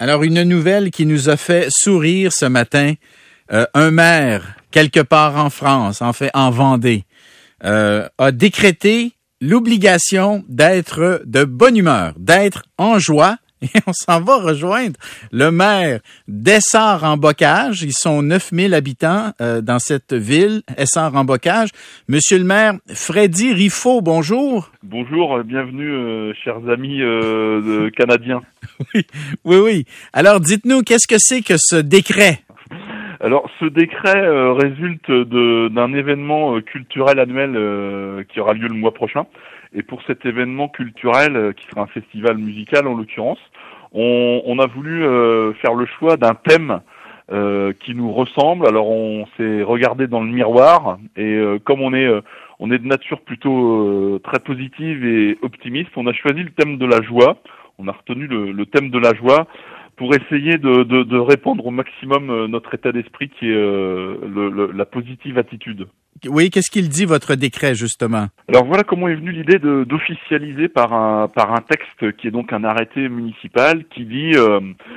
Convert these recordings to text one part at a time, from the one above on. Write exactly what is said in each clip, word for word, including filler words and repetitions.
Alors, une nouvelle qui nous a fait sourire ce matin. Euh, un maire, quelque part en France, en fait en Vendée, euh, a décrété l'obligation d'être de bonne humeur, d'être en joie. Et on s'en va rejoindre le maire d'Essart-en-Bocage. Ils sont neuf mille habitants euh, dans cette ville, Essart-en-Bocage. Monsieur le maire, Freddy Riffaut, bonjour. Bonjour, bienvenue, euh, chers amis euh, canadiens. Oui, oui, oui. Alors, dites-nous, qu'est-ce que c'est que ce décret? Alors, ce décret euh, résulte de, d'un événement euh, culturel annuel euh, qui aura lieu le mois prochain. Et pour cet événement culturel, euh, qui sera un festival musical en l'occurrence, on, on a voulu euh, faire le choix d'un thème euh, qui nous ressemble. Alors, on s'est regardé dans le miroir et euh, comme on est, euh, on est de nature plutôt euh, très positive et optimiste, on a choisi le thème de la joie. On a retenu le, le thème de la joie pour essayer de, de, de répandre au maximum notre état d'esprit qui est euh, le, le, la positive attitude. Oui, qu'est-ce qu'il dit, votre décret, justement? Alors voilà comment est venue l'idée de, d'officialiser par un, par un texte qui est donc un arrêté municipal qui dit euh,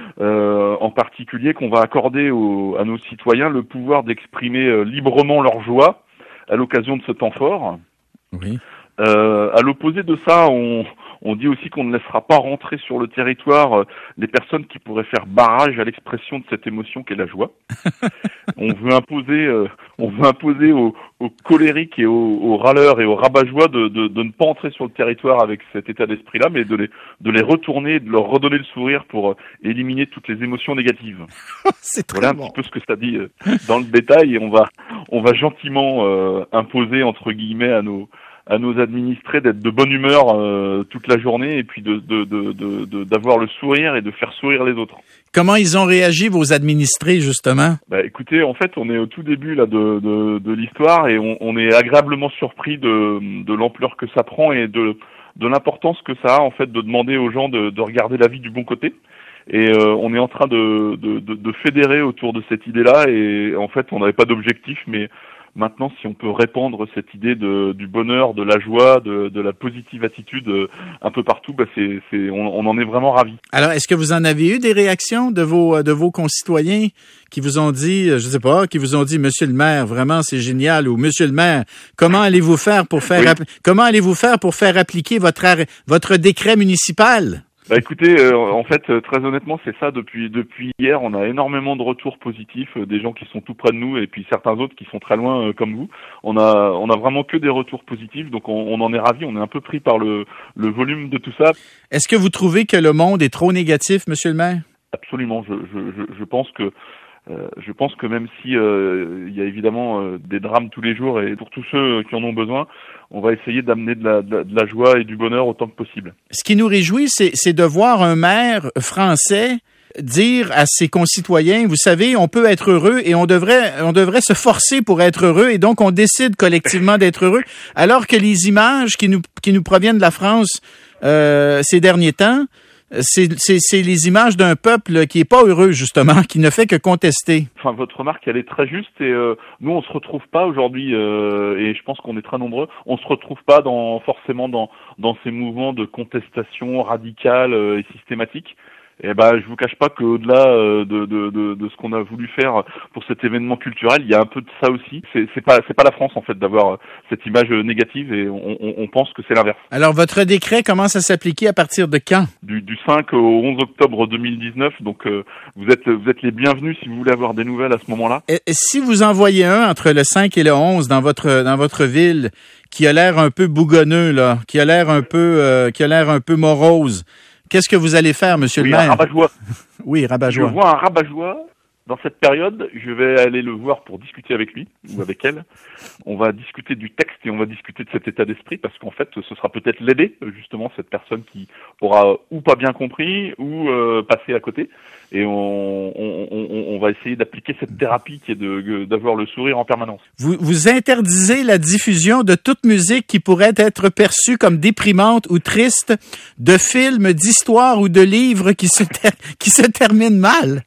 euh, en particulier qu'on va accorder aux, à nos citoyens le pouvoir d'exprimer euh, librement leur joie à l'occasion de ce temps fort. Oui. Euh, à l'opposé de ça, on... On dit aussi qu'on ne laissera pas rentrer sur le territoire euh, les personnes qui pourraient faire barrage à l'expression de cette émotion qu'est la joie. On veut imposer, euh, on veut imposer aux, aux colériques et aux, aux râleurs et aux rabat-joie de, de, de ne pas entrer sur le territoire avec cet état d'esprit-là, mais de les, de les retourner, de leur redonner le sourire pour euh, éliminer toutes les émotions négatives. C'est très voilà bon. Un petit peu ce que ça dit euh, dans le détail, et on va, on va gentiment euh, imposer entre guillemets à nos à nos administrés d'être de bonne humeur euh, toute la journée et puis de, de, de, de, de, d'avoir le sourire et de faire sourire les autres. Comment ils ont réagi, vos administrés, justement? Bah, écoutez, en fait, on est au tout début là de, de, de l'histoire et on, on est agréablement surpris de, de l'ampleur que ça prend et de, de l'importance que ça a, en fait, de demander aux gens de, de regarder la vie du bon côté. Et euh, on est en train de, de, de, de fédérer autour de cette idée-là et en fait, on n'avait pas d'objectif, mais maintenant, si on peut répandre cette idée de, du bonheur, de la joie, de, de la positive attitude euh, un peu partout, bah c'est, c'est, on, on en est vraiment ravis. Alors, est-ce que vous en avez eu des réactions de vos de vos concitoyens qui vous ont dit, je sais pas, qui vous ont dit, Monsieur le maire, vraiment c'est génial, ou Monsieur le maire, comment allez-vous faire pour faire, oui. app- comment allez-vous faire pour faire appliquer votre ar- votre décret municipal? Bah écoutez, euh, en fait, euh, très honnêtement, c'est ça. Depuis depuis hier, on a énormément de retours positifs, euh, des gens qui sont tout près de nous et puis certains autres qui sont très loin, euh, comme vous. On a on a vraiment que des retours positifs, donc on, on en est ravis. On est un peu pris par le le volume de tout ça. Est-ce que vous trouvez que le monde est trop négatif, Monsieur le maire? Absolument. Je je je, je pense que Euh, je pense que même si euh, il y a évidemment euh, des drames tous les jours et pour tous ceux qui en ont besoin, on va essayer d'amener de la, de la, de la joie et du bonheur autant que possible. Ce qui nous réjouit, c'est, c'est de voir un maire français dire à ses concitoyens, vous savez, on peut être heureux et on devrait, on devrait se forcer pour être heureux et donc on décide collectivement d'être heureux, alors que les images qui nous, qui nous proviennent de la France euh, ces derniers temps, C'est, c'est, c'est les images d'un peuple qui est pas heureux, justement, qui ne fait que contester. Enfin, votre remarque, elle est très juste et euh, nous, on se retrouve pas aujourd'hui, euh, et je pense qu'on est très nombreux, on se retrouve pas dans forcément dans, dans ces mouvements de contestation radicale euh, et systématique. Et ben, je vous cache pas qu'au-delà euh, de, de, de, de ce qu'on a voulu faire pour cet événement culturel, il y a un peu de ça aussi. C'est, c'est pas, c'est pas la France en fait d'avoir cette image négative et on, on, on pense que c'est l'inverse. Alors, votre décret commence à s'appliquer à partir de quand? Du, du cinq au onze octobre deux mille dix-neuf. Donc, euh, vous êtes, vous êtes les bienvenus si vous voulez avoir des nouvelles à ce moment-là. Et, et si vous en voyez un entre le cinq et le onze dans votre, dans votre ville qui a l'air un peu bougonneux là, qui a l'air un peu, euh, qui a l'air un peu morose. Qu'est-ce que vous allez faire, Monsieur oui, le maire? Un rabat-joie. Oui, rabat-joie. Je vois un rabat-joie dans cette période. Je vais aller le voir pour discuter avec lui ou avec elle. On va discuter du texte et on va discuter de cet état d'esprit parce qu'en fait, ce sera peut-être l'aider, justement, cette personne qui aura ou pas bien compris ou euh, passé à côté. Et on, on, on, on va essayer d'appliquer cette thérapie qui est de, d'avoir le sourire en permanence. Vous, vous interdisez la diffusion de toute musique qui pourrait être perçue comme déprimante ou triste, de films, d'histoires ou de livres qui se, ter- qui se terminent mal.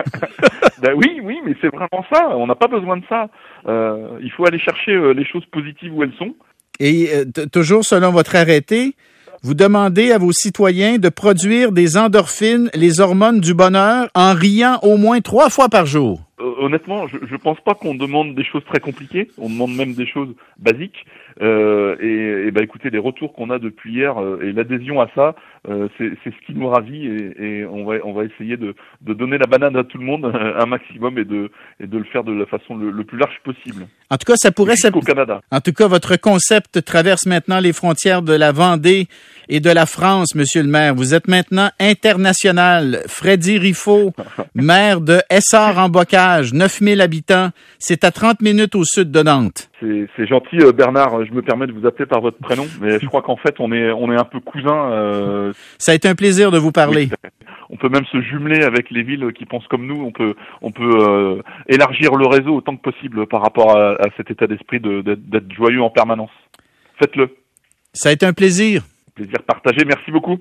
Ben oui, oui, mais c'est vraiment ça. On n'a pas besoin de ça. Euh, il faut aller chercher euh, les choses positives où elles sont. Et euh, t- toujours selon votre arrêté, vous demandez à vos citoyens de produire des endorphines, les hormones du bonheur, en riant au moins trois fois par jour. Honnêtement, je, je pense pas qu'on demande des choses très compliquées. On demande même des choses basiques. Euh, et, et bah écoutez, les retours qu'on a depuis hier euh, et l'adhésion à ça, euh, c'est, c'est ce qui nous ravit. Et, et on va on va essayer de, de donner la banane à tout le monde un maximum et de et de le faire de la façon le, le plus large possible. En tout cas, ça pourrait jusqu'au Canada. En tout cas, votre concept traverse maintenant les frontières de la Vendée et de la France, Monsieur le maire. Vous êtes maintenant international. Freddy Riffaut, maire de Essart-en-Bocage, neuf mille habitants. C'est à trente minutes au sud de Nantes. C'est, c'est gentil, Bernard. Je me permets de vous appeler par votre prénom, mais je crois qu'en fait, on est, on est un peu cousins. Euh... Ça a été un plaisir de vous parler. Oui, on peut même se jumeler avec les villes qui pensent comme nous. On peut, on peut euh, élargir le réseau autant que possible par rapport à, à cet état d'esprit de, d'être, d'être joyeux en permanence. Faites-le. Ça a été un plaisir. Plaisir partagé. Merci beaucoup.